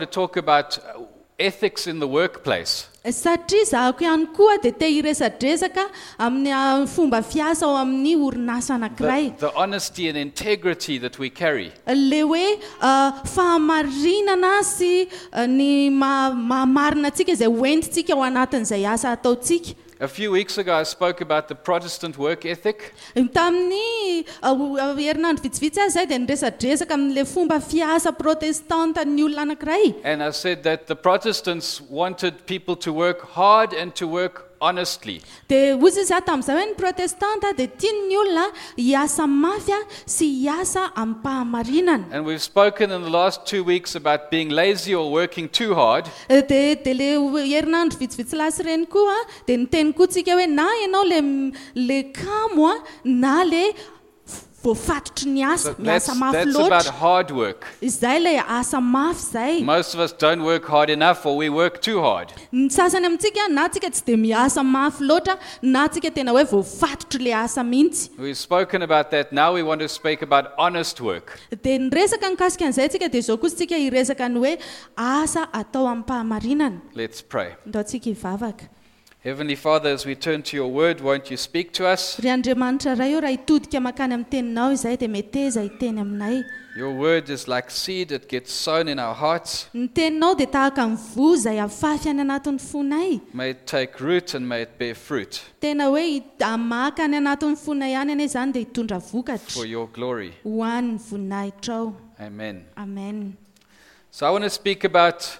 to talk about ethics in the workplace. Satria zahako ihany koa dia te hiresadresaka amin'ny fomba fiasa ao amin'ny orinasa anankiray. The honesty and integrity that we carry. Le hoe fahamarinana sy ny marina antsika izay hoentintsika ao anatin'izay asa ataontsika. A few weeks ago, I spoke about the Protestant work ethic. Tamin'ny herinandro vitsivitsy azy izay dia niresadresaka amin'ilay fomba fiasa protestanta ny olona anankiray. And I said that the Protestants wanted people to work hard and to work honestly. Dia hozy izy tamin'izay hoe ny protestanta dia tiany olona hiasa mafy sy hiasa amin'ny fahamarinana. And we've spoken in the last 2 weeks about being lazy or working too hard. Dia le herinandro vitsivitsy lasa ireny koa dia niteny koa tsika hoe na ianao le kamo na le voafatotry ny asa, miasa mafy That's about loatra. hard work. Izay le asa mafy izay. Most of us don't work hard enough or we work too hard. Ny sasany amintsika na tsika tsy dia miasa mafy loatra na tsika tena hoe voafatotry le asa mihitsy. We've spoken about that. Now we want to speak about honest work. Dia niresaka nikasika an'izay tsika dia izao kosa tsika hiresaka ny hoe asa atao amin'ny fahamarinana. Let's pray. Ndao tsika hivavaka. Heavenly Father, as we turn to your word, won't you speak to us? Ry Andriamanitra iray eo raha hitodika makany amin'ny teninao izay dia meteza hiteny aminay. Your word is like seed, it gets sown in our hearts. Ny teninao dia tahaka ny voa izay afafy any anatin'ny fonay. May it take root and may it bear fruit Tena hoe hamaka any anatin'ny fonay any ane izany dia hitondra for vokatra your glory. ho an'ny voninahitrao. Amen. Amen. So I want to speak about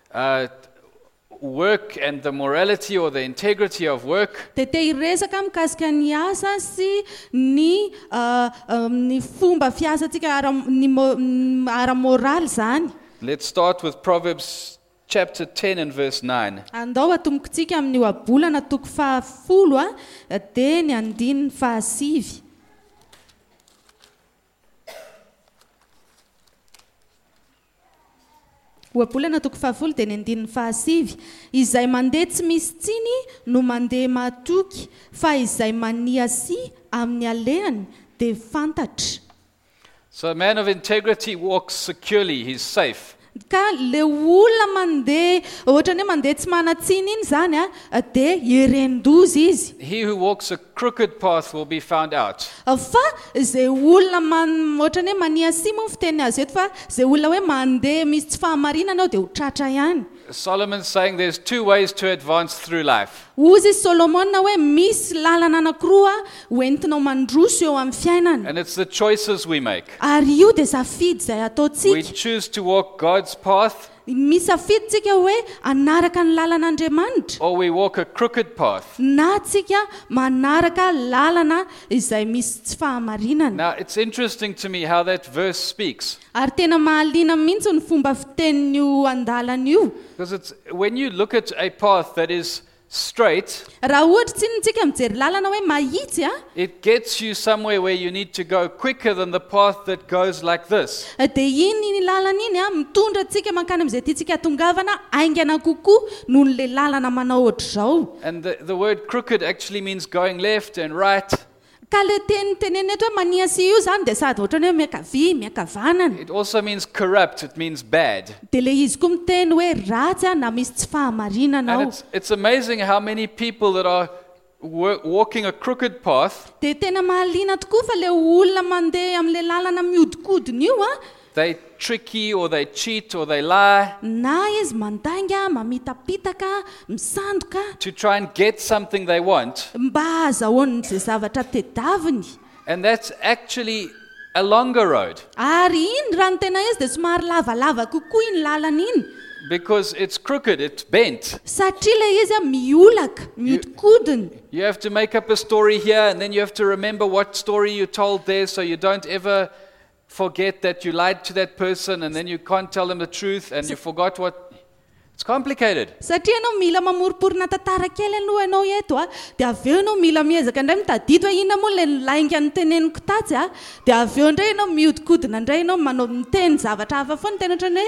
work and the morality or the integrity of work. Dia te hiresaka mikasika ny asa sy ny fomba fiasantsika ara-moraly izany. Let's start with Proverbs chapter 10 and verse 9. Andao atombokontsika amin'ny ohabolana toko 10 dia ny 9:9. Ohabolana toko 10 dia ny 9:9. Izay mandeha tsy misy tsiny no mandeha matoky, fa izay maniasy amin'ny alehany dia fantatra. So a man of integrity walks securely, he's safe. Ka le olona mandeha ohatra ny hoe mandeha tsy manatsiny iny izany dia herendozy izy. He who walks a crooked path will be found out. Fa izay olona ohatra ny hoe maniasy moa ny fiteny azy eto, fa izay olona hoe mandeha misy tsy fahamarinana ao dia ho tratra ihany. Solomon's saying there's 2 ways to advance through life. Hozy Solomona hoe misy lalana anankiroa hoentinao mandroso eo amin'ny fiainana. And it's the choices we make. Ary io dia safidy izay We ataontsika. choose to walk God's path Misafiditsika hoe anaraka ny lalan'Andriamanitra or we walk a crooked path. na tsika manaraka lalana izay misy tsy fahamarinana. Now, it's interesting to me how that verse speaks. Ary tena mahaliana mihitsy ny fomba fitenin'io andalana io. Because it's when you look at a path that is straight, Raha ohatra tsinitsika mijery lalana hoe mahitsy it gets you somewhere where you need to go quicker than the path that goes like this. dia iny lalana iny mitondra tsika mankany amin'izay tiantsika tongavana aingana kokoa noho n'le lalana manao ohatr'izao. And the word crooked actually means going left and right. Ka le teneneny eto hoe maniasy io zany dia sady ohatra ny hoe miankavia miankavanana. It also means corrupt, it means bad. Dia le izy koa miteny hoe ratsy na misy tsy fahamarinana And ao. it's amazing how many people that are walking a crooked path, Dia tena mahaliana tokoa fa le olona mandeha amin'le lalana miodikodina io they tricky or they cheat or they lie na izy mandainga, mamitapitaka, misandoka to try and get something they want. mba azahoany izay zavatra tedaviny. And that's actually a longer road Ary iny raha ny tena izy dia somary lavalava kokoa iny lalana iny. because it's crooked, it's bent. Satria le izy miolaka, miodikodina. You have to make up a story here and then you have to remember what story you told there so you don't ever forget that you lied to that person and then you can't tell them the truth and you forgot what. It's complicated. Satria ianao mila mamoriporina tantara kely aloha ianao eto dia avy eo ianao mila miezaka indray mitadidy hoe inona moa le lainga ny teneniko tatsy dia avy eo indray ianao miodikodina indray ianao manao miteny zavatra hafa foana tena ohatran'ny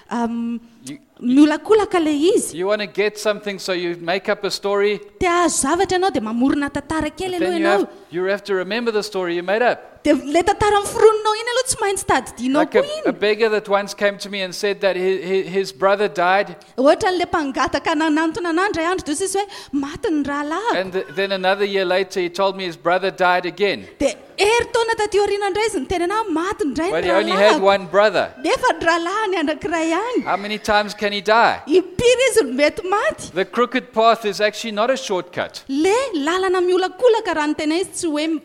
hoe miolakolaka le izy. You want to get something so you make up a story. Te azo zavatra ianao dia mamorina tantara kely aloha Then ianao. you have to remember the story you made up. dia le tantara miforononao iny aloha tsy maintsy tadidinao Like koa a iny. beggar that once came to me and said that his brother died, Ohatra n'le mpangataka nanantona anah indray andro dia sisy hoe maty ny rahalahy. and then another year later he told me his brother died again. Dia taona taty aoriana indray izy niteny anah maty indray But ny he only had rahalahy. one brother. Nefa ny rahalahy ny anankiray ihany. How many times can he die? Impiry izy no mety maty. The crooked path is actually not a shortcut. Le lalana miolakolaka raha ny tena izy tsy hoe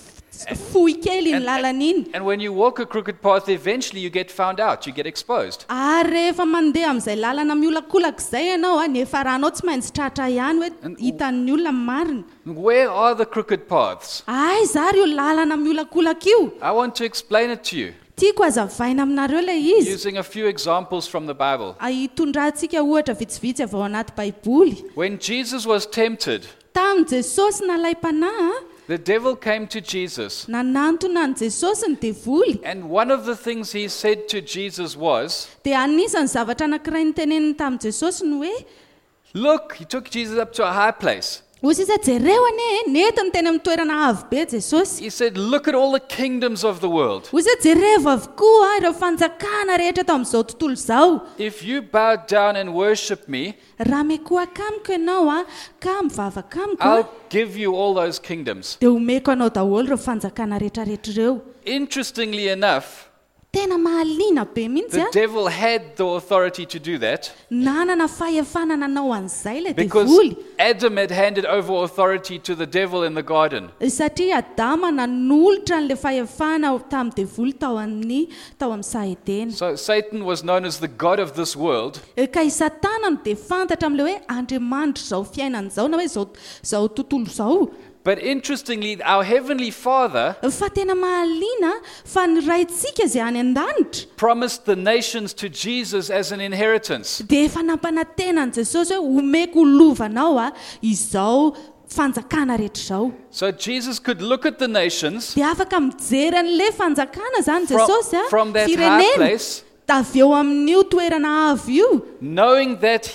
fohy kely ny lalana iny. And when you walk a crooked path, eventually you get found out, you get exposed. Ary rehefa mandeha amin'izay lalana miolakolaka izay ianao a nefa rahanao tsy maintsy tratra ihany hoe hitan'ny olona marina. Where are the crooked paths? Ay zary io lalana miolakolaka io. I want to explain it to you Tiako azavaina aminareo ilay izy. using a few examples from the Bible. Hitondrantsika ohatra vitsivitsy avy ao anaty Baiboly. When Jesus was tempted, Tamin'i Jesosy nalay panahy the devil came to Jesus. nanantona ny Jesosy ny devoly. And one of the things he said to Jesus was, Dia anisan'ny zavatra anankiray niteneniny tamin'i Jesosy ny hoe look, he took Jesus up to a high place. hozy izy jereo ane netiny teny amin'ny toerana avo be Jesosy. He said, look at all the kingdoms of the world. Hozy jerevo avokoa ireo fanjakana rehetra tao amin'izao tontolo izao. If you bow down and worship me, Raha mekoaka amiko ianao ka mivavaka amiko I'll give you all those kingdoms. dia homeko anao daholo ireo fanjakana rehetrarehetra ireo. Interestingly enough, Tena mahaliana be mihitsy the devil had the authority to do that nanana fahefanana anao an'izay ilay because devoly. Adam had handed over authority to the devil in the garden. Satria Adama nanolotra n'le fahefana tamin'ny devoly tao amin'ny sahetena. So Satan was known as the god of this world, Ka i Satana no dia fantatra amin'le hoe andriamanitra izao fiainana izao na hoe izao tontolo izao. but interestingly, our heavenly Father Fa tena mahaliana fa ny raintsika izay any an-danitra promised the nations to Jesus as an inheritance. dia efa nampanantena an' Jesosy hoe homeko lovanao izao fanjakana rehetra izao. So Jesus could look at the nations Dia afaka mijery an'le fanjakana zany Jesosy from that high firenena place, avy eo amin'io toerana avo io. knowing that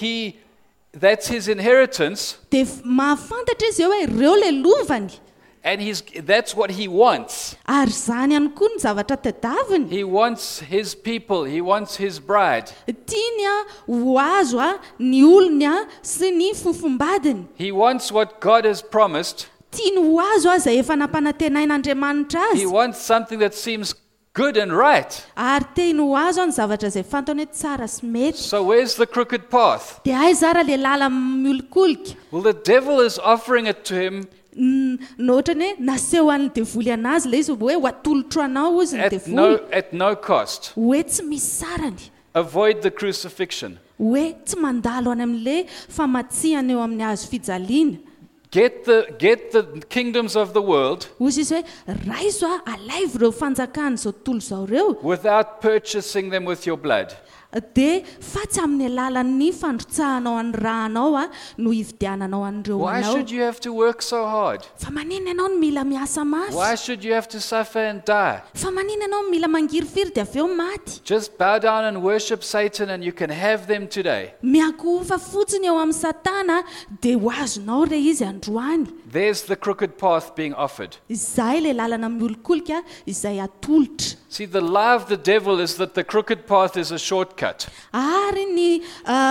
that's his inheritance, Dia mahafantatra izy eo hoe ireo le lovany. and that's what he wants. Ary zany ihany koa ny zavatra tadiaviny. He wants his people, he wants his bride. Tiany ho azo ny olony sy ny fofombadiny. He wants what God has promised. Tiany ho azo izay efa nampanantenain'Andriamanitra He azy. wants something that seems good and right. Ary teny ho azo ny zavatra izay fantany hoe tsara sy mety. So where's the crooked path? Dia ay zara le lala miolikolika. Well, the devil is offering it to him Nohatrany hoe naseho an'ny devoly anazy le izy hoe ho atolotro anao izy ny devoly. at no cost. Hoe tsy misy sarany. Avoid the crucifixion. Hoe tsy mandalo any amin'le famatsiana eo amin'ny hazo fijaliana. Get the kingdoms of the world Hozy izy hoe raizo alaivo ireo fanjakana izao tontolo izao ireo. without purchasing them with your blood. Dia fa tsy amin'ny alalan'ny fandrotsahanao any rahanao no hividiananao an'ireo Why anao. should you have to work so hard? Fa manina ianao no mila miasa mafy. Why should you have to suffer and die? Fa manina ianao no mila mangirifiry dia avy eo maty. Just bow down and worship Satan and you can have them today. Miankofa fotsiny eo amin'ny Satana dia ho azonao re izy androany. There's the crooked path being offered. Izay le lalana miolikolika izay atolotra. See, the lie of the devil is that the crooked path is a shortcut. Ary ny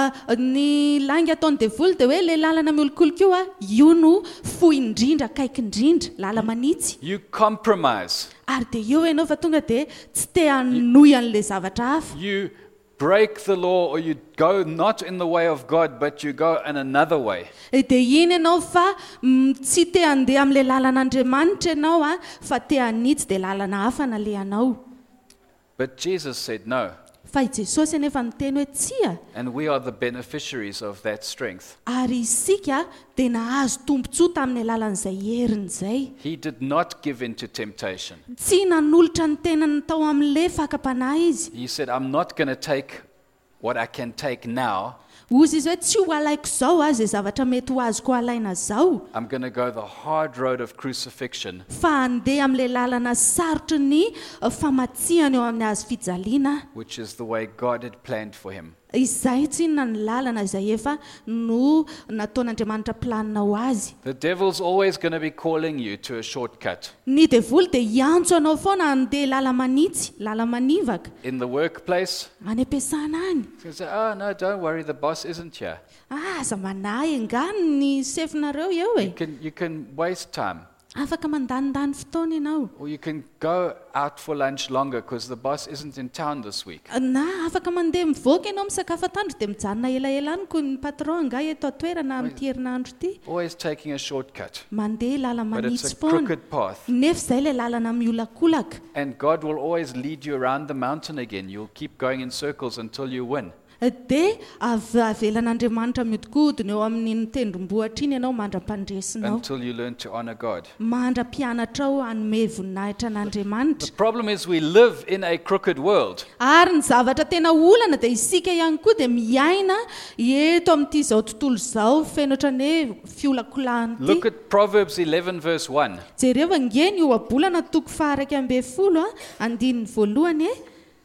lainga ataon'ny devoly dia hoe le lalana miolikolika io no fohy indrindra kaiky indrindra lala manitsy. You compromise. Ary dia eo ianao fa tonga dia tsy te hanohy an'le zavatra hafa. You break the law or you go not in the way of God, but you go in another way. Dia iny ianao fa tsy te handeha amin'le lalan'Andriamanitra ianao fa te hanitsy dia lalana hafa nalehanao. But Jesus said no. Fa i Jesosy anefa niteny hoe tsia. And we are the beneficiaries of that strength. Ary isika dia nahazo tombontsoa tamin'ny alalan'izay heriny izay. He did not give in to temptation. Tsy nanolotra ny tenany tao amin'le fakapanahy izy. He said, I'm not going to take what I can take now. Hozy izy hoe tsy ho alaiko izao izay zavatra mety ho azoko alaina izao. I'm going to go the hard road of crucifixion. Fa handeha amin'le lalana sarotry ny famatsiana eo amin'ny hazo fijaliana. Which is the way God had planned for him. izay tsy inona ny lalana izay efa no nataon'Andriamanitra planina ho azy. The devil's always going to be calling you to a shortcut. Ny devoly dia hiantso anao foana handeha lala manitsy, lala manivaka. In the workplace, Any am-piasana any. you say, oh no, don't worry, the boss isn't here. Aza manahy engano ny sefinareo eo e. You can waste time. Afaka mandanindany fotoana ianao. Or you can go out for lunch longer because the boss isn't in town this week. Na afaka mandeha mivoaka ianao misakafo atoandro dia mijanona elaela any koa ny patron nga eto an-toerana amin'ity herinandro ity. Always taking a shortcut. Mandeha lala But it's manitsy a foana. crooked path. Nefa izay ilay lalana miolakolaka. And God will always lead you around the mountain again. You'll keep going in circles until you win. Dia avelan'Andriamanitra mihodinkodina eo amin'ny tendrombohitra iny ianao mandra-pandresinao. Until you learn to honor God. Mandra-pianatra ao hanome voninahitra The an'Andriamanitra. problem is we live in a crooked world. Ary ny zavatra tena olana dia isika ihany koa dia miaina eto amin'ity izao tontolo izao feno ohatran'ny hoe fiolakolahana Look ity. at Proverbs 11 verse 1. Jereo angeny io abolana toko 2:1 andininy voalohany e.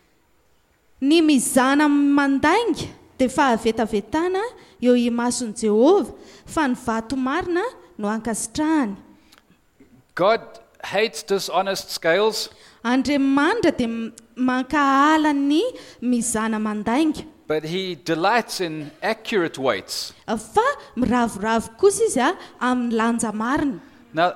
Ny mizana mandainga dia fahavetavetana eo imason'i Jehova, fa ny vato marina no ankasitrahany. God hates dishonest scales, Andriamanitra dia mankahala ny mizana mandainga. but he delights in accurate weights. Fa miravoravo kosa izy amin'ny lanja marina. Now,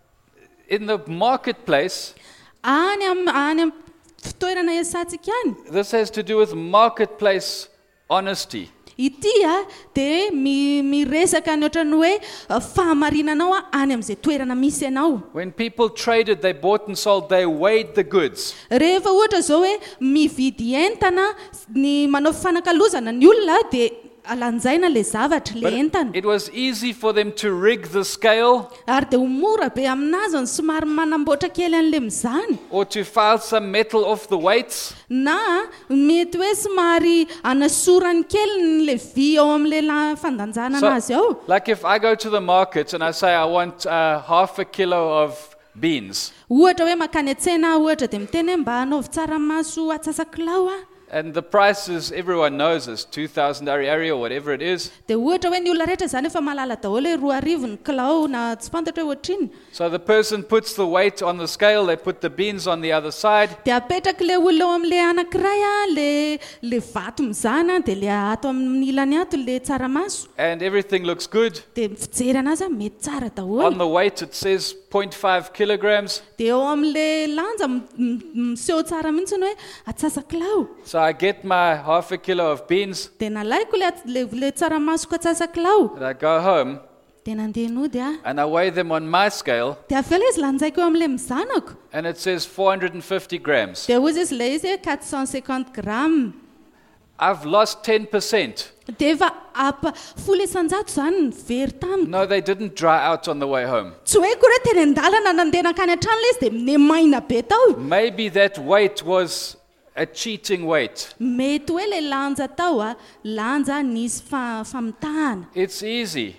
in the marketplace, Any am fitoerana esantsika any. this has to do with marketplace honesty. Ity dia miresaka ny ohatran'ny hoe fahamarinanao any amin'izay toerana misy ianao. When people traded, they bought and sold, they weighed the goods. Rehefa ohatra izao hoe mividy entana ny manao fanakalozana ny olona dia alanjaina le zavatra le But entana. it was easy for them to rig the scale Ary dia mora be aminazy ny somary manamboatra kely an'le mizany. or to file some metal off the weights. Na mety hoe somary anasorany kely le vy ao amin'le fandanjana anazy ao. Like if I go to the market and I say I want half a kilo of beans, Ohatra hoe makany an-tsena ohatra dia miteny hoe mba hanaovy tsaramaso atsasakilao and the price is, everyone knows, is 2,000 ariary or whatever it is. dia ohatra hoe ny olona rehetra izany efa malala daholo hoe 2,000 ny kilao na tsy fantatra hoe ohatriny. So the person puts the weight on the scale, they put the beans on the other side, Dia apetraka le olona ao amin'le anankiray le vato mizana dia le ato amin'ny ilany ato le tsaramaso and everything looks good. dia fijery anazy mety tsara On daholo. the weight it says 0.5 kilograms. Dia eo amin'le lanja miseho tsara mihitsy ny hoe atsasakilao. So I get my half a kilo of beans Dia nalaiko le tsaramasoko atsasakilao and I go home dia nandeha nody and I weigh them on my scale dia avela izy lanjaiko eo amin'le mizanako and it says 450 grams. dia hozy izy le izy hoe 450 grammes. I've lost 10%. Dia efa folo isan-jato izany ny very tamiko. No, they didn't dry out on the way home. Tsy hoe koa hoe teny an-dalana nandeha nakany an-trano le izy dia minemaina be tao. Maybe that weight was a cheating weight. Mety hoe le lanja tao lanja nisy famitahana. It's easy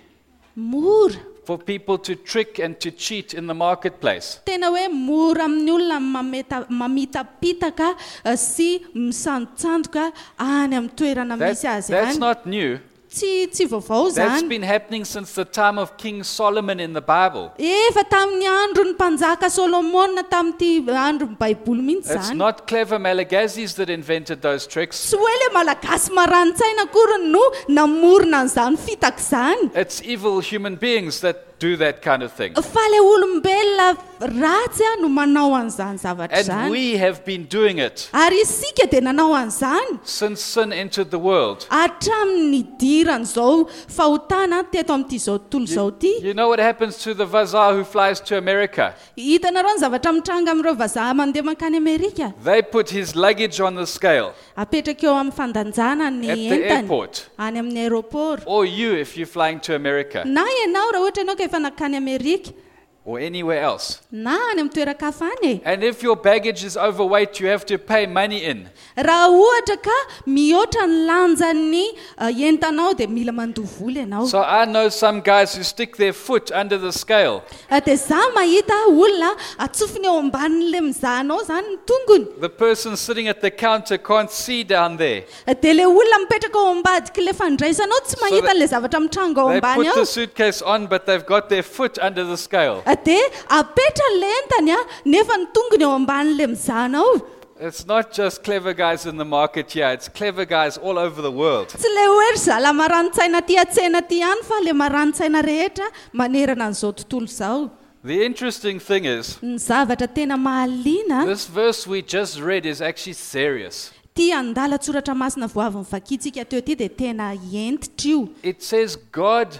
Mora. for people to trick and to cheat in the marketplace. Tena hoe mora amin'ny olona mamitapitaka sy misandosandoka any amin'ny toerana misy azy That's any. not new. Tsy vaovao That's zany. been happening since the time of King Solomon in the Bible. Efa tamin'ny andro ny mpanjaka Solomona tamin'ity andro ny Baiboly mihitsy It's zany. not clever Malagazis that invented those tricks. Tsy hoe le malagasy marani-tsaina akory no namorona an'izany fitaka izany. It's evil human beings that do that kind of thing. Fa le olombelona ratsy no manao an'izany zavatra And izany. we have been doing it Ary isika dia nanao an'izany. since sin entered the world. Hatramin'ny diran'izao fahotana teto amin'ity izao tontolo izao ity. You know what happens to the Vazar who flies to America? Hitanareo ny zavatra mitranga amin'ireo vazaha mandeha mankany Amerika. They put his luggage on the scale Apetraka eo amin'ny fandanjana ny at the entany airport. any amin'ny aeroport. Or you if you're flying to America. Na ianao raha ohatra ianao ka efa nakany Amerika. or anywhere else. na any amin'ny toeran-kafa any e. And if your baggage is overweight, you have to pay money in. Raha ohatra ka mihoatra ny lanjan'ny entanao dia mila mandoha vola ianao. So I know some guys who stick their foot under the scale. Dia za mahita olona atsofiny eo ambanin'ilay mizahanao zany ny tongony. The person sitting at the counter can't see down there. Dia ilay olona mipetraka ao ambadiky ilay fandraisanao tsy mahita ilay zavatra mitranga ao They ambany put ao. the suitcase on, but they've got their foot under the scale. Dia apetra ilay entany nefa ny tongony eo ambanin'ilay mizahanao. It's not just clever guys in the market here, it's clever guys all over the world. Tsy ilay hoe zala marani-tsaina ty an-tsena ty ihany fa ilay marani-tsaina rehetra manerana an'izao tontolo izao. The interesting thing is, Ny zavatra tena mahaliana this verse we just read is actually serious. ty andalatsoratra masina voaviny vakitsika teo ty dia tena entitra io. It says God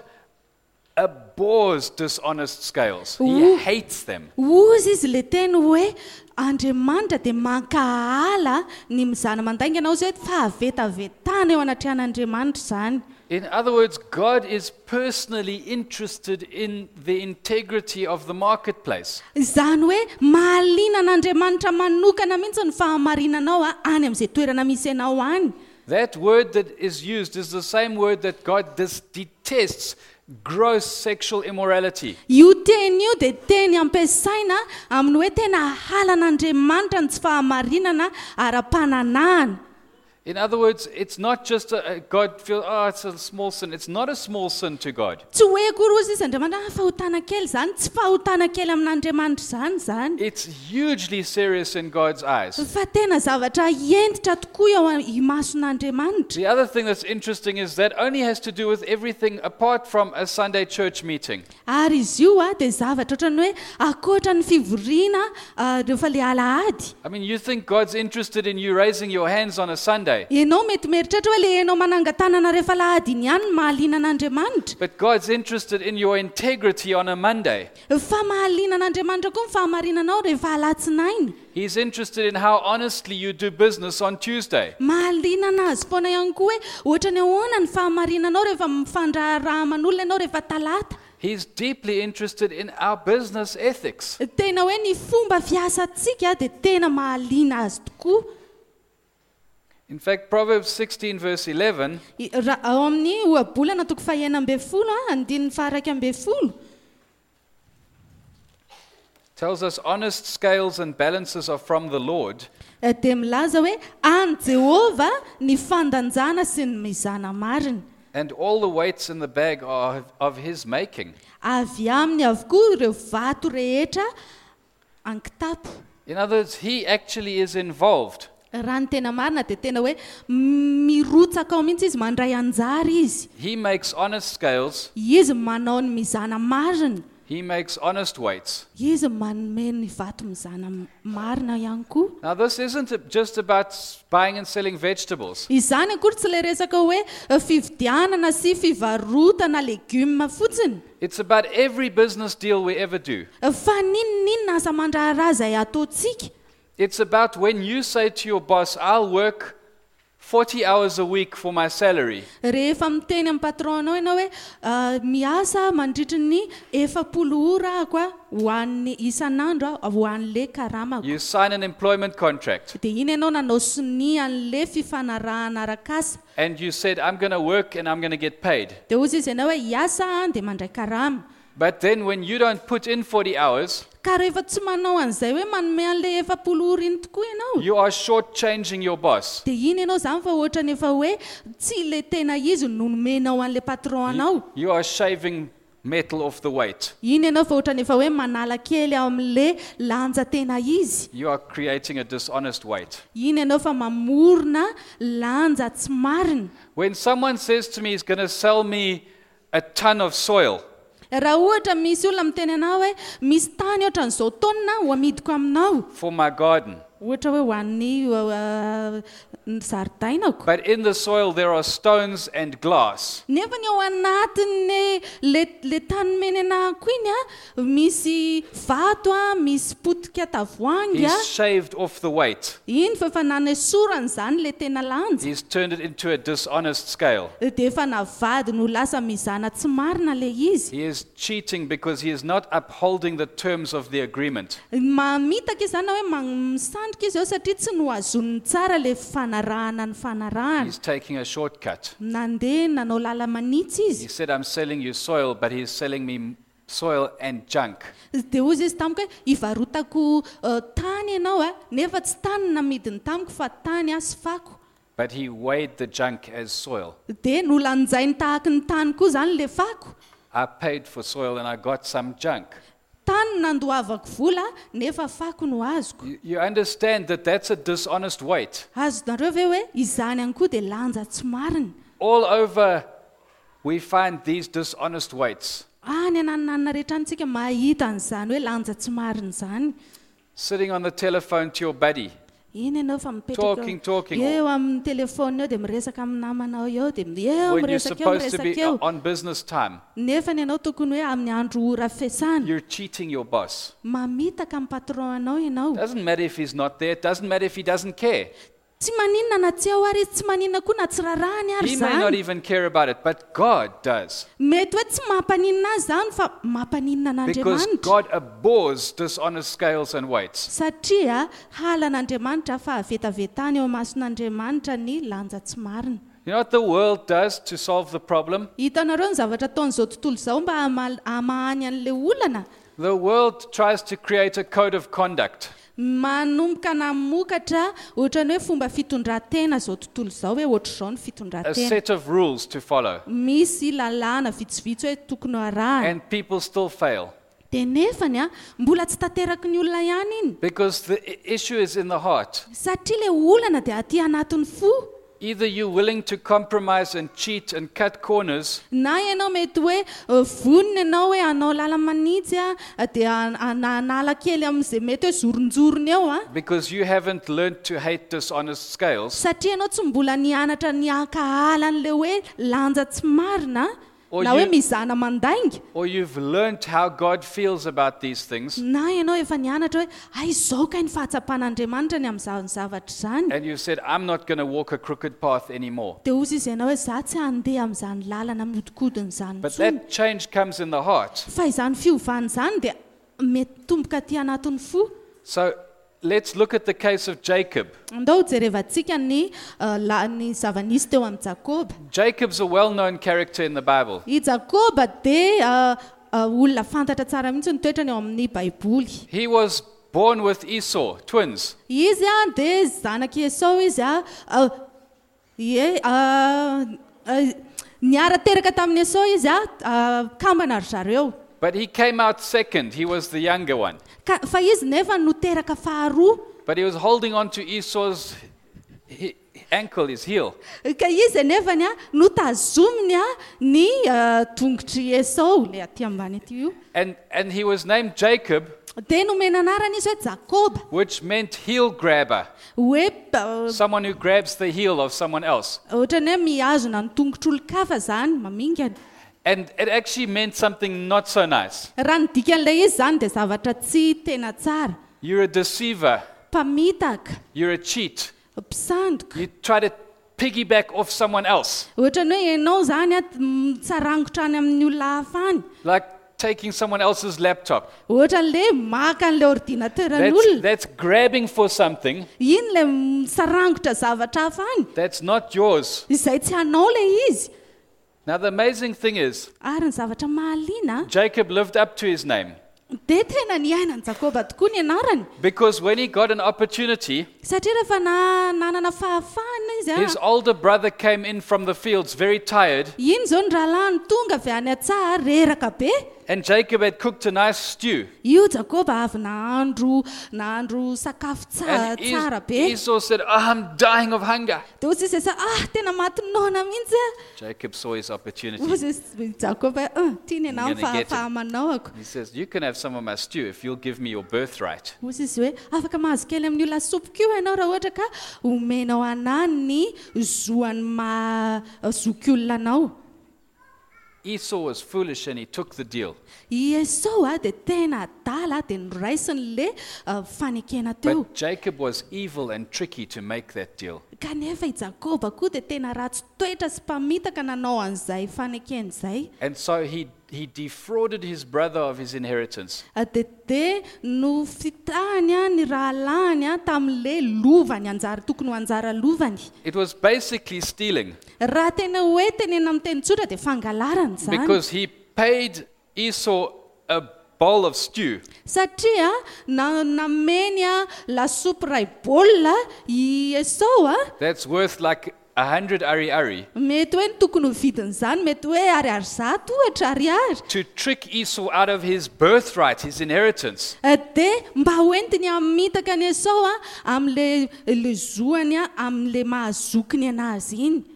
abhors dishonest scales. He Ooh. hates them. Ozy izy le teny hoe Andriamanitra dia mankahala ny mizana mandainganao zay fa avetavetana eo anatrehan'Andriamanitra zany. In other words, God is personally interested in the integrity of the marketplace. Izany hoe mahaliana an'Andriamanitra manokana mihitsy ny fahamarinanao any amin'izay toerana misy ianao any. That word that is used is the same word that God detests gross sexual immorality. Io teny io dia teny ampiasaina amin'ny hoe tena halan'Andriamanitra ny tsy fahamarinana ara-pananahana. In other words, it's not just God feels, oh, it's a small sin. It's not a small sin to God. Tsy hoe akory ozy izy Andriamanitra fahotana kely zany, tsy fahotana kely amin'Andriamanitra zany. It's hugely serious in God's eyes. Fa tena zavatra entitra tokoa eo imason'Andriamanitra. The other thing that's interesting is that only has to do with everything apart from a Sunday church meeting. Ary izy io dia zavatra ohatrany hoe akoatra ny fivoriana rehefa le alahady. I mean, you think God's interested in you raising your hands on a Sunday, Ianao mety mieritreritra hoe le ianao manangatanana rehefa lahady iny ihany no mahaliana an'Andriamanitra. but God's interested in your integrity on a Monday. Fa mahaliana an'Andriamanitra koa ny fahamarinanao rehefa alatsinainy. He's interested in how honestly you do business on Tuesday. Mahaliana anazy foana ihany koa hoe ohatrany ahoana ny fahamarinanao rehefa mifandraharaman'olona ianao rehefa talata. He's deeply interested in our business ethics. Tena hoe ny fomba fiasantsika dia tena mahaliana azy tokoa. In fact, Proverbs 16 verse 11 Ao amin'ny ohabolana toko fahaenina ambin'ny folo andininy faha-raika ambin'ny folo tells us honest scales and balances are from the Lord, dia milaza hoe any Jehova ny fandanjana sy ny mizana marina. and all the weights in the bag are of his making. Avy aminy avokoa ireo vato rehetra ankitapo. In other words, he actually is involved. Raha ny tena marina dia tena hoe mirotsaka ao mihitsy izy mandray anjara izy. He makes honest scales, Izy manao ny mizana marina. he makes honest weights. Izy manome ny vato mizana marina ihany koa. Now, this isn't just about buying and selling vegetables. Izany akory tsy le resaka hoe fividianana sy fivarotana legioma fotsiny. It's about every business deal we ever do. Fa ninona asa mandraharaha izay ataontsika. It's about when you say to your boss, I'll work 40 hours a week for my salary. Rehefa miteny amin'ny patronao ianao hoe miasa mandritra ny 70 ora ako ho an'ny isan'andro ho an'le karamako. You sign an employment contract Dia iny ianao nanao sini an'le fifanarahana arak'asa. and you said, I'm going to work and I'm going to get paid. Dia ozy izy ianao hoe hiasa dia mandray karama. But then when you don't put in 40 hours, Ka rehefa tsy manao an'izay hoe manome an'le 70 ora iny tokoa ianao. you are shortchanging your boss. Dia iny ianao zany fa ohatra nefa hoe tsy le tena izy no nomenao an'le patron-anao. You are shaving metal off the weight. Iny ianao fa ohatra nefa hoe manala kely amin'le lanja tena izy. You are creating a dishonest weight. Iny ianao fa mamorona lanja tsy marina. When someone says to me he's going to sell me a ton of soil, Raha ohatra misy olona miteny anao hoe misy tany ohatra n'izao taonina ho amidiko aminao. for my garden, Ohatra hoe ho an'ny ny zaridainako. But in the soil there are stones and glass. Nefa ny ao anatiny le tany menanako iny a misy vato a, misy potika tavoahangy a. He's shaved off the weight. Iny fa efa nanesorany zany le tena lanja. He's turned it into a dishonest scale. De efa navady no lasa mizana tsy marina le izy. He is cheating because he is not upholding the terms of the agreement. Mamitaka izy zany hoe misandrika izy ao satria tsy noazon'ny tsara le fanarahana ny fanarahana. He's taking a shortcut. Nandeha nanao lala manitsy He izy. said, I'm selling you soil, but he's selling me soil and junk. De ozy izy tamiko hoe ivarotako tany ianao a, nefa tsy tany namidiny tamiko fa tany a sy fako. But he weighed the junk as soil. De nolanjainy tahaka ny tany koa zany le fako. I paid for soil and I got some junk. Tany nandoavako vola nefa fako no azoko. You understand that that's a dishonest weight. Azonareo ve hoe izany ihany koa de lanja tsy marina. All over we find these dishonest weights. Any ananana rehetra antsika mahita an'izany hoe lanja tsy marina zany. Sitting on the telephone to your buddy. Iny ianao fa Talking. eo amin'ny telefona eo de miresaka amin'ny namanao eo de eo When you're miresaka eo supposed to be miresaka eo. on business time, Nefa ny ianao tokony hoe amin'ny andro ora fesana. you're cheating your boss. Mamitaka amin'ny patron-anao ianao. Doesn't matter if he's not there. It doesn't matter if he doesn't care. Tsy maninona na tsy ao ary izy, tsy maninona koa na tsy rarahany ary He may not zany. even care about it, but God does. Mety hoe tsy mampaninona azy zany fa mampaninona Because an'Andriamanitra. God abhors dishonest scales and weights. Satria halan'Andriamanitra fa avetavetany eo mason'Andriamanitra ny lanja tsy marina. You know what the world does to solve the problem? Hitanareo ny zavatra ataon'izao tontolo izao mba hamahany an'le olana. The world tries to create a code of conduct. Manomboka namokatra ohatrany hoe fomba fitondran-tena zao tontolo izao hoe ohatr'izao ny A fitondran-tena. set of rules to follow. Misy lalàna vitsivitsy hoe tokony arahana. And people still fail. De nefany a mbola tsy tanteraky ny olona ihany iny. Because the issue is in the heart. Satria le olana dia aty anatin'ny fo. Either you're willing to compromise and cheat and cut corners, Na ianao mety hoe vonona ianao hoe anao lala manitsy a dia anala kely amin'izay mety hoe zoronjorony eo a. because you haven't learned to hate dishonest scales, Satria ianao tsy mbola nianatra ny ankahala an'le hoe lanja tsy marina Or na hoe you- mizana mandainga. or you've learned how God feels about these things, Na ianao efa nianatra hoe izao kay ny fahatsapan'Andriamanitra ny amin'izany zavatra zany. and you said, I'm not going to walk a crooked path anymore. Dia ozy izy ianao hoe za tsy handeha amin'izany lalana miodikodiny zany But intsony. that change comes in the heart. Fa izany fiovany zany dia mety tomboka aty anatin'ny fo. So let's look at the case of Jacob. Andao jerevantsika ny ny zava-nisy teo amin'ny Jakoba. Jacob's a well-known character in the Bible. I Jakoba dia olona fantatra tsara mihitsy ny toetrany eo amin'ny Baiboly. He was born with Esau, twins. Izy dia zanaky Esau izy niara-teraka tamin'ny Esau izy kambana ry zareo. But he came out second. He was the younger one. Fa izy nefa no teraka faharoa. But he was holding on to Esau's ankle, his heel. Ka izy nefany no tazominy ny tongotry Esau le aty ambany aty io. And he was named Jacob, Dia nomena anarany izy hoe Jakoba, which meant heel grabber, hoe someone who grabs the heel of someone else. ohatrany hoe mihazona ny tongotr'olon-kafa zany mamingana. And it actually meant something not so nice. Raha ny dikan'ilay izy zany dia zavatra tsy tena tsara. You're a deceiver. Mpamitaka, You're a cheat. mpisandoka. You try to piggyback off someone else, Ohatrany hoe ianao zany tsarangotra any amin'ny olona hafa any. like taking someone else's laptop. Ohatran'le maka an'le ordinateuran'olona. That's grabbing for something Iny le sarangotra zavatra hafa any. that's not yours. Izay tsy anao le izy. Now, the amazing thing is, Ary ny zavatra mahaliana Jacob lived up to his name, dia tena niaina ny Jakoba tokoa ny anarany. because when he got an opportunity, Satria rehefa nanana fahafahana izy his older brother came in from the fields very tired, iny zao ny rahalahy ny tonga avy any an-tsaha reraka be. And Jacob had cooked a nice stew. io Jakoba avy nahandro sakafo And tsara be. Esau said, I'm dying of hunger. Dia ozy izy sa tena matinona mihitsy Jacob saw his opportunity. ozy Jakoba tia ny anao I'm gonna get it. fahamanaoko. He says, you can have some of my stew if you'll give me your birthright. Ozy izy hoe afaka mahazo kely amin'ny io lasopy io ianao raha ohatra ka omenao anahy ny zoan'ny zokiolona anao. Esau was foolish and he took the deal. I Esau dia tena adala dia noraisiny le fanekena teo. But Jacob was evil and tricky to make that deal. Kanefa I Jakoba koa dia tena ratsy toetra sy mpamitaka nanao an'izay fanekena izay. And so he defrauded his brother of his inheritance. Dia no fitahany ny rahalany tamin'le lovany tokony ho anjara lovany. It was basically stealing Raha tena hoe tenena amin'ny teny tsotra dia fangalarana izany. because he paid Esau a bowl of stew. Satria nameny lasopy ray baolina I Esau That's worth like 100 ari-ari mety hoe ny tokony ho vidin'izany mety hoe ariary zato ohatra ariary. to trick Esau out of his birthright, his inheritance. Dia mba hoentiny hamitaka ny Esau amin'le zoany amin'le mahazokiny anazy iny.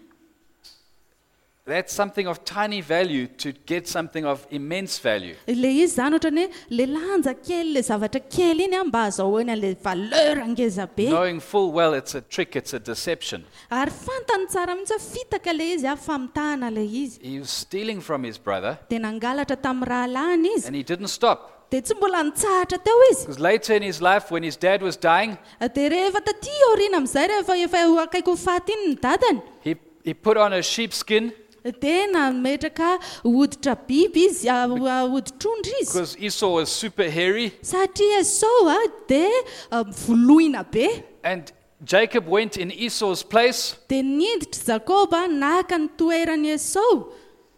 That's something of tiny value to get something of immense value. Le izy zany ohatrany hoe le lanja kely le zavatra kely iny mba azahoany an'le valeur angeza be. Knowing full well it's a trick, it's a deception. Ary fantany tsara mihitsy fitaka le izy famitahana le izy. He was stealing from his brother Dia nangalatra tamin'ny rahalany izy. and he didn't stop. Dia tsy mbola nitsahatra teo izy. Because later in his life, when his dad was dying, Dia rehefa taty aoriana amin'izay rehefa efa akaiky ho faty iny ny dadany. he put on a sheepskin Dia nametraka hoditra biby izy hoditr'ondry izy. because Esau was super hairy. Satria Esau dia voloina be. And Jacob went in Esau's place Dia niditra Jakoba naka ny toeran'ny Esau.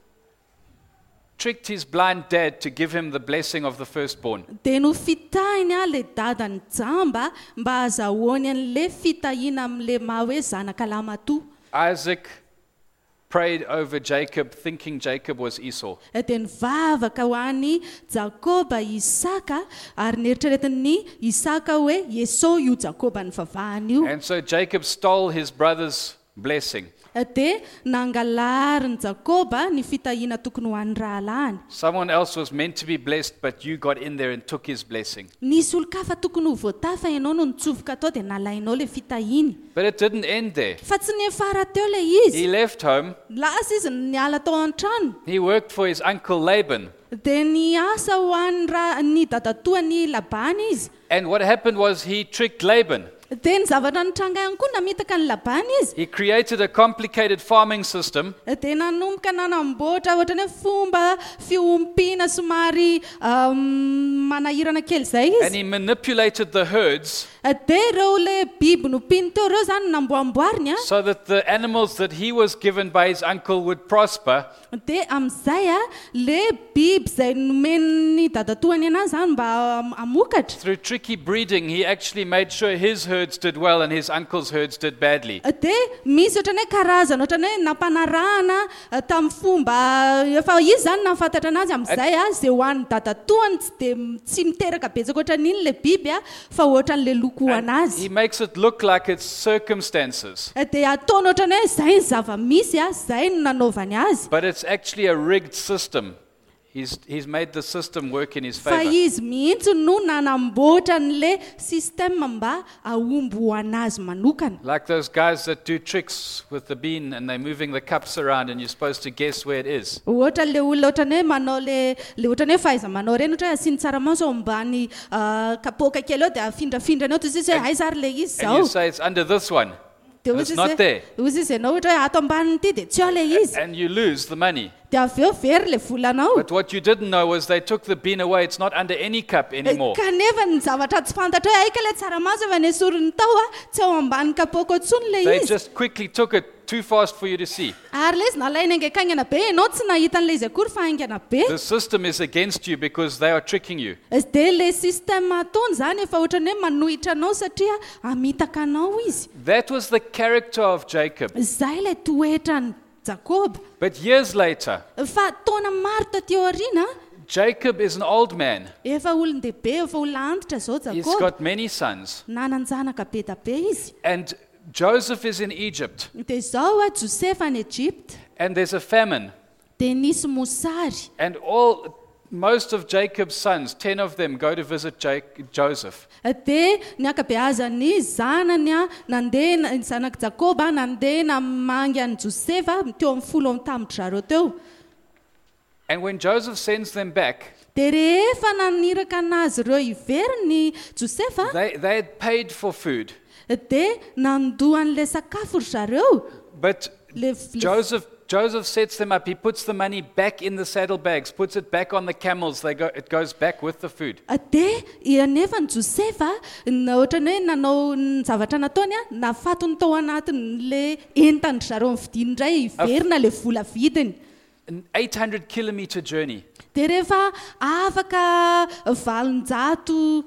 tricked his blind dad to give him the blessing of the firstborn. Dia no fitahiny le dadany jamba mba azahoany an'le fitahiana amin'le maha hoe zanaka lamatoa. Isaac prayed over Jacob, thinking Jacob was Esau. Dia nivavaka ho an'ny Jakoba Isaka ary nieritreretiny Isaka hoe Esau io Jakoba ny vavahany io. And so Jacob stole his brother's blessing. Dia nangalary ny Jakoba ny fitahiana tokony ho an'ny rahalany. Someone else was meant to be blessed, but you got in there and took his blessing. Nisy olon-kafa tokony ho voatafa ianao no nitsofoka tao dia nalainao le fitahiny. But it didn't end there. Fa tsy niafara teo le izy. He left home. Lasa izy niala tao an-trano. He worked for his uncle Laban. Dia niasa ho ny dadatoany Labany izy. And what happened was he tricked Laban. Dia ny zavatra nitranga ihany koa namitaka ny Labany izy. He created a complicated farming system Dia nanomboka nanamboatra ohatrany hoe fomba fiompiana somary manahirana kely izay and izy. he manipulated the herds Dia ireo le biby nompiany teo ireo zany namboamboariny so that the animals that he was given by his uncle would prosper. Dia amin'izay le biby izay nomeny dadatoany anazy zany mba amokatra. Through tricky breeding, he actually made sure his herds did well and his uncle's herds did badly. Dia misy ohatrany hoe karazana ohatrany hoe nampanarahana tamin'ny fomba efa izy zany nafantatra anazy amin'izay izay ho an'ny dadatoany tsy miteraka betsaka ohatran'iny le biby fa ohatran'le loko anazy. He makes it look like it's circumstances, Dia ataony ohatrany hoe izay ny zava-misy izay no nanaovany azy. but it's actually a rigged system. He's made the system work in his Fa favor. izy mihitsy no nanamboatra n'le sistema mba ahomby ho anazy manokana. Like those guys that do tricks with the bean and they're moving the cups around and you're supposed to guess where it is. Ohatra le olona ohatrany hoe manao le ohatrany hoe faiza manao reny ohatra hoe asiany tsaramaso ao ambany kapoaka kely eo dia afindrafindrany ao dia izy hoe aiza ary le izy And you zao. say it's under this one. Dia And it's not there. ozy izy ianao ohatra hoe ato ambanin'ity dia tsy ao le izy. And you lose the money. Dia avy eo very le volanao. But what you didn't know was they took the bean away. It's not under any cup anymore. Kanefa ny zavatra tsy fantatra hoe aika le tsaramaso efa nesoriny tao tsy ao ambany kapoaka ntsony le They izy. just quickly took it too fast for you to see. Ary le izy nalaina haingakaingana be ianao tsy nahitan'le izy akory fa haingana be. The system is against you because they are tricking you. Dia le sistema ataony zany efa ohatrany hoe manohitra anao satria amitaka anao izy. That was the character of Jacob. Izay le toetrany Jakoba. But years later, Fa taona maro taty aoriana Jacob is an old man. Efa olon-dehibe, efa olona antitra zao He's Jakob. got many sons. Nanan-janaka be da be izy. And Joseph is in Egypt. Dia zao a Josefa any Egypte, And there's a famine. dia nisy mosary. And most of Jacob's sons, 10 of them, go to visit Joseph. Dia ny ankabeazany zanany a nandeha zanaky Jakoba nandeha namangy any Josefa teo amin'ny 10 tambotry zareo teo. And when Joseph sends them back, Dia rehefa naniraka anazy ireo iveriny Josefa, they had paid for food. dia nandohan'ilay sakafo ry zareo. But Le- Joseph sets them up. He puts the money back in the saddlebags, puts it back on the camels. It goes back with the food. Dia nefa ny Josefa ohatrany hoe nanao ny zavatra nataony a nafatony tao anatin'le entany zareo nividiny indray iverina le vola vidiny. An 800-kilometer journey. Dia rehefa afaka valonjato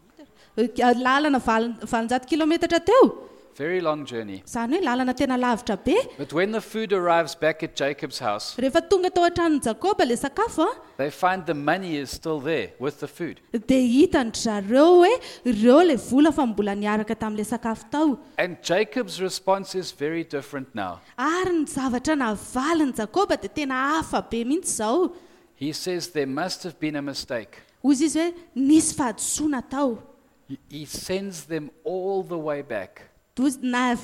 lalana valonjato kilometatra teo, Very long journey. izany hoe lalana tena lavitra be. But when the food arrives back at Jacob's house, Rehefa tonga tao an-tranon'i Jakoba le sakafo a, they find the money is still there with the food. dia hitany zareo hoe ireo le vola fa mbola niaraka tamin'le sakafo tao. And Jacob's response is very different now. Ary ny zavatra navaliny Jakoba dia tena hafa be mihitsy zao. He says there must have been a mistake. Hozy izy hoe nisy fahadisoana tao. He sends them all the way back. Dozy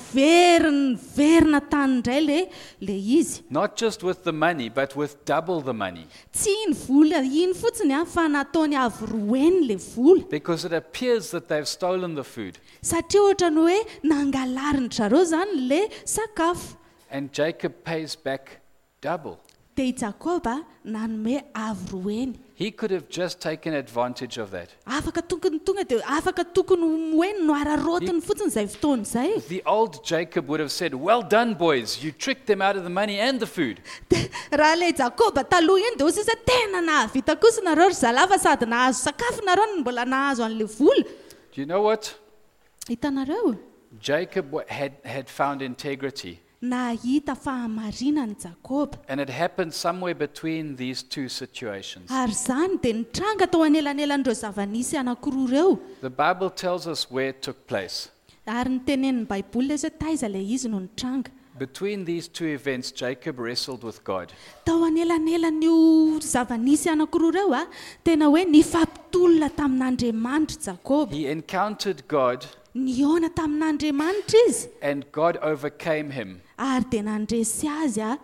naverina tany indray le izy. Not just with the money, but with double the money. Tsy ny vola iny fotsiny a fa nataony avy roeny le vola. Because it appears that they've stolen the food. Satria ohatrany hoe nangalariny zareo zany le sakafo. And Jacob pays back double. Dia i Jakoba nanome avy roeny. He could have just taken advantage of that. Afaka tokony tonga dia afaka tokony hoe noararotiny fotsiny izay fotoana izay. The old Jacob would have said, "Well done, boys. You tricked them out of the money and the food." Raha le Jakoba taloha iny dia hozy izy tena nahavita kosa nareo ry zalafa sady nahazo sakafo nareo no mbola nahazo an'le vola. Do you know what? Hitanareo? Jacob had found integrity. Nahita fahamarinany Jakoba. And it happened somewhere between these two situations. Ary izany dia nitranga tao anelanelan'ireo zava-nisy anankiroa ireo. The Bible tells us where it took place. Ary nitenenin'ny Baiboly hoe taiza ilay izy no nitranga. Between these two events, Jacob wrestled with God. Tao anelanelan'io zava-nisy anankiroa ireo a, tena hoe nifampitolona tamin'Andriamanitra Jakoba. He encountered God, Niona tamin'Andriamanitra izy. and God overcame him. Ary dia nandresy azy a,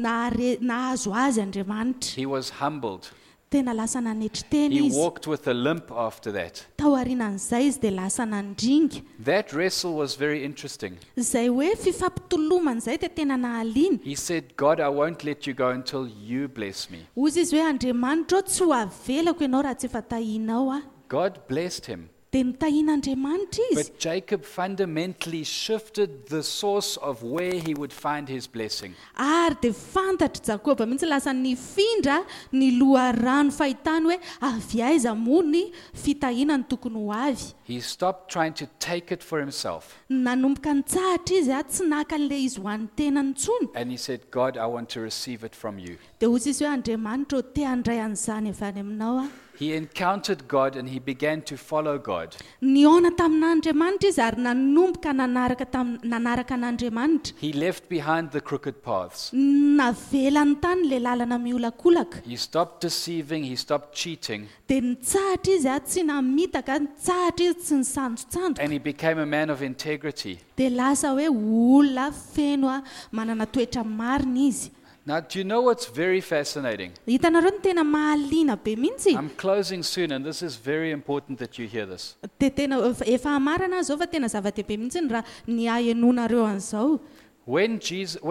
nahazo azy Andriamanitra. He was humbled. Tena lasa nanetry tena He izy. walked with a limp after that. Tao aorianan'izay izy dia lasa nandringa. That wrestle was very interesting. Izay hoe fifampitolomana izay dia tena nahaliana. He said, "God, I won't let you go until you bless me." Hozy izy hoe Andriamanitra tsy ho avelako ianao raha tsy efa tahianao a. God blessed him. Dia nitahiana Andriamanitra izy. But Jacob fundamentally shifted the source of where he would find his blessing. Ary dia fantatra Jakoba mihitsy lasa nifindra ny loharano fahitany hoe avy aiza moa ny fitahiana ny tokony ho avy. He stopped trying to take it for himself. Nanomboka nitsahatra izy a tsy naka an'ilay izy ho an'ny tenany intsony. And he said, "God, I want to receive it from you." Dia hozy izy hoe Andriamanitra te handray an'izany avy any aminao a. He encountered God and he began to follow God. Niona tamin'Andriamanitra izy ary nanomboka nanaraka an'Andriamanitra. He left behind the crooked paths. Navelany tany le lalana miolakolaka. He stopped deceiving, he stopped cheating, Dia nitsahatra izy a tsy namitaka, nitsahatra izy tsy nisanjosanjoka. and he became a man of integrity. Dia lasa hoe olona feno a manana toetra marina izy. Now, do you know what's very fascinating? Hitanareo ny tena mahaliana be mihitsy. I'm closing soon, and this is very important that you hear this. Dia tena efa hamarana zao fa tena zava-dehibe mihitsy ny raha ny ahenonareo an'izao. When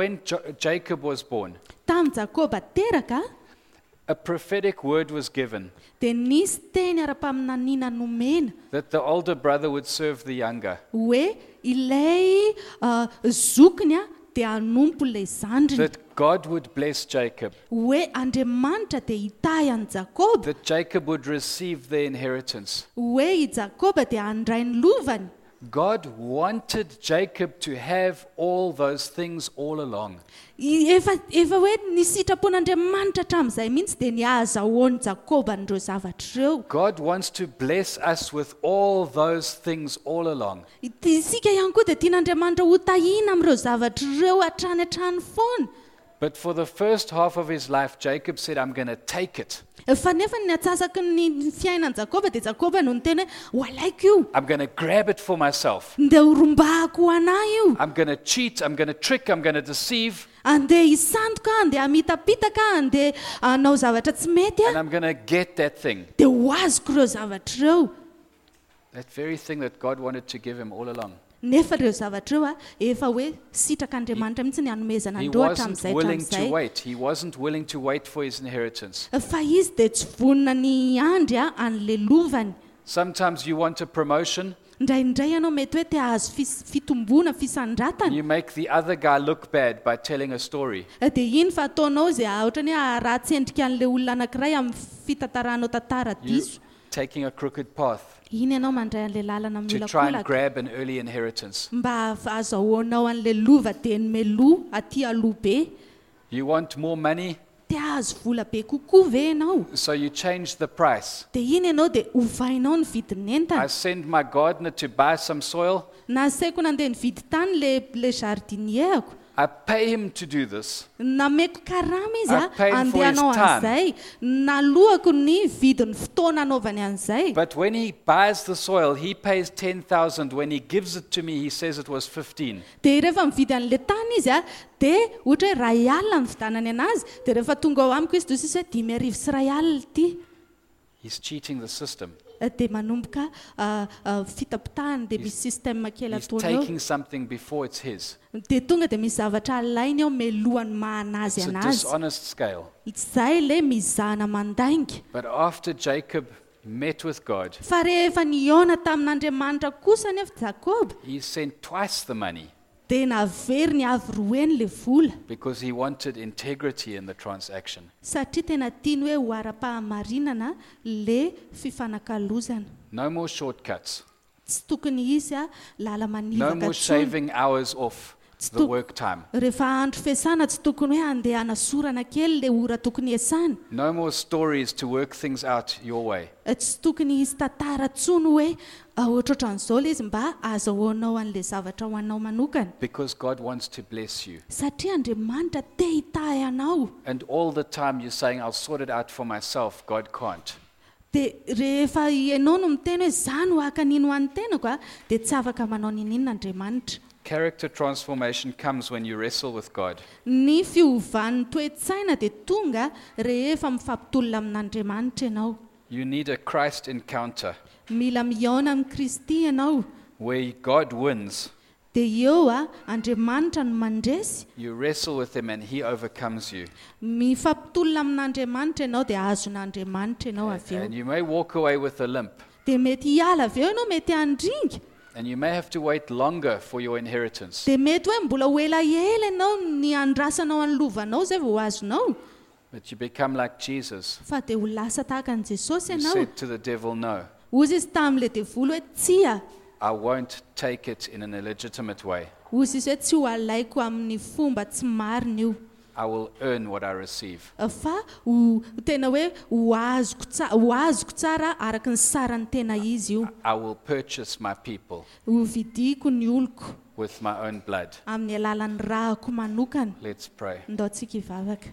Jacob was born, Tamin'ny Jakoba teraka a prophetic word was given dia nisy teny ara-paminaniana nomena that the older brother would serve the younger, hoe ilay zokiny a dia hanompo ilay zandriny. that God would bless Jacob, Hoe Andriamanitra dia hitahy an'i Jakoba. that Jacob would receive the inheritance. Hoe i Jakoba dia handray ny lovany. God wanted Jacob to have all those things all along. Efa hoe ny sitrapon'Andriamanitra hatramin'izay mihitsy dia niazahoany Jakoba an'ireo zavatra ireo. God wants to bless us with all those things all along. Isika ihany koa dia tian'Andriamanitra ho tahina amin'ireo zavatra ireo hatrany foana. But for the first half of his life, Jacob said, I'm going to take it. Fa nefa ny atsasaky ny fiainan'i Jakoba dia Jakoba no niteny hoe ho alaiko io. I'm going to grab it for myself. Ndeha horombahako ho anahy io. I'm going to cheat, I'm going to trick, I'm going to deceive. Andeha hisandoka, andeha hamitapitaka, andeha hanao zavatra tsy mety And I'm going to get that thing. dia ho azoko ireo zavatra ireo. That very thing that God wanted to give him all along. Nefa ireo zavatra ireo efa hoe sitrak'Andriamanitra mihitsy ny hanomezana He andreo wasn't hatramin'izay willing to hatramin'izay. wait. He wasn't willing to wait for his inheritance. Fa izy dia tsy vonona ny andry an'le lovany. Sometimes you want a promotion. Indraindray ianao mety hoe te hahazo fitombona, fisandratana. You make the other guy look bad by telling a story. Dia iny fa ataonao izay ohatrany hoe ratsy endrika an'le olona anankiray amin'ny fitataranao tantara You diso. taking a crooked path Iny ianao mandray an'le lalana to mila try and kolaka grab an early inheritance. mba azahoanao an'le lova teny meloa aty aloha be. You want more money, Te hahazo vola be kokoa ve ianao? so you change the price. Dia iny ianao dia ovainao ny vidin'entana. I send my gardener to buy some soil. Nasaiko nandeha nividy tany le jardinier-ako. I pay him to do this. Nameko karama izy I paid for his andeha hanao time. an'izay. Nalohako ny vidiny fotoana anaovany an'izay. But when he buys the soil, he pays 10,000. When he gives it to me, he says it was 15. Dia rehefa mividy an'le tany izy dia ohatra hoe ray alina ny vidanany anazy. Dia rehefa tonga ao amiko izy toy sisy hoe 5,000 sy ray alina ity. He's cheating the system. Dia manomboka fitapitahany dia misy système kely He's ataony eo. taking something before it's his. Dia tonga dia misy zavatra alainy ao melohany mahanazy It's a anazy. dishonest scale. Izay le mizana mandainga. But after Jacob met with God, Fa rehefa niona tamin'Andriamanitra kosa nefa Jakoba he sent twice the money dia navery ny avy roeny le vola because he wanted integrity in the transaction. satria tena tiany hoe ho ara-pahamarinana le fifanakalozana. No more shortcuts. Tsy tokony izy lala No manivaka more tsony. shaving hours off the work time. Rehefa andro fiasana tsy tokony hoe andeha hanasorana kely le ora tokony iasana. No more stories to work things out your way. Tsy tokony izy tantara tsony hoe ohatrohatran'izao le izy mba azahoanao an'le zavatra ho anao manokana. Because God wants to bless you. Satria Andriamanitra te hitahy anao. And all the time you're saying, I'll sort it out for myself. God can't. Dia rehefa ianao no miteny hoe izaho no haka nino an'ny tenako dia tsy afaka manao ninina Andriamanitra. Character transformation comes when you wrestle with God. Ny fiovan'ny toe-tsaina dia tonga rehefa mifampitolona amin'Andriamanitra ianao. You need a Christ encounter Mila mihaona amin'ny Kristy ianao. where God wins. Dia eo Andriamanitra no mandresy. You wrestle with him and he overcomes you. Mifampitolona amin'Andriamanitra ianao dia azon'Andriamanitra ianao avy eo. And you may walk away with a limp. Dia mety hiala avy eo ianao, mety handringa. And you may have to wait longer for your inheritance. Dia mety hoe mbola ho ela ela ianao ny andrasanao any lovanao zay vao azonao. But you become like Jesus, Fa dia ho lasa tahaka an'i Jesosy who ianao. said to the devil, no, Hozy izy tamin'ilay devoly hoe tsia. I won't take it in an illegitimate way. Hozy izy hoe tsy ho alaiko amin'ny fomba tsy marina io. I will earn what I receive. Fa tena hoe ho azoko tsara araka ny sarany tena izy io. I will purchase my people Ho vidiko ny oloko with my own blood. amin'ny alalan'ny rahako manokana. Let's pray. Ndaontsika hivavaka.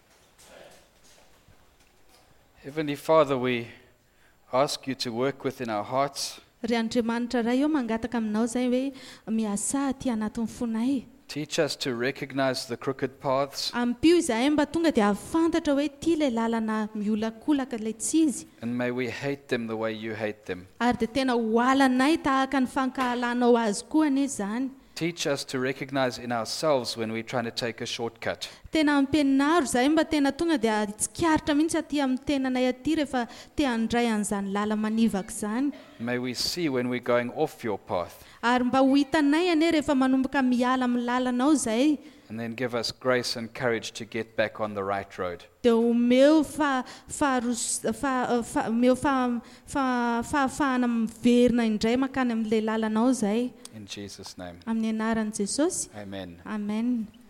Heavenly Father, we ask you to work within our hearts. Ry Andriamanitra iray eo mangataka aminao zay hoe miasa aty anatin'ny fonay. Teach us to recognize the crooked paths Ampio izahay mba tonga dia ahafantatra hoe ity ilay lalana miolakolaka ilay tsy izy. and may we hate them the way you hate them. Ary dia tena hoalanay tahaka ny fankahalanao azy koa anie izany. Teach us to recognize in ourselves when we're trying to take a shortcut. tena ampianaro zahay mba tena tonga dia tsikaritra mihitsy aty amin'ny tenanay aty rehefa te handray an'izany lala manivaka zany. May we see when we're going off your path. Ary mba ho hitanay ane rehefa manomboka miala amin'ny lalanao zay. And then give us grace and courage to get back on the right road. Dia omeo fahafahana miverina indray makany amin'ilay lalanao zay. In Jesus' name. Amin'ny anaran'i Jesosy. Amen. Amen.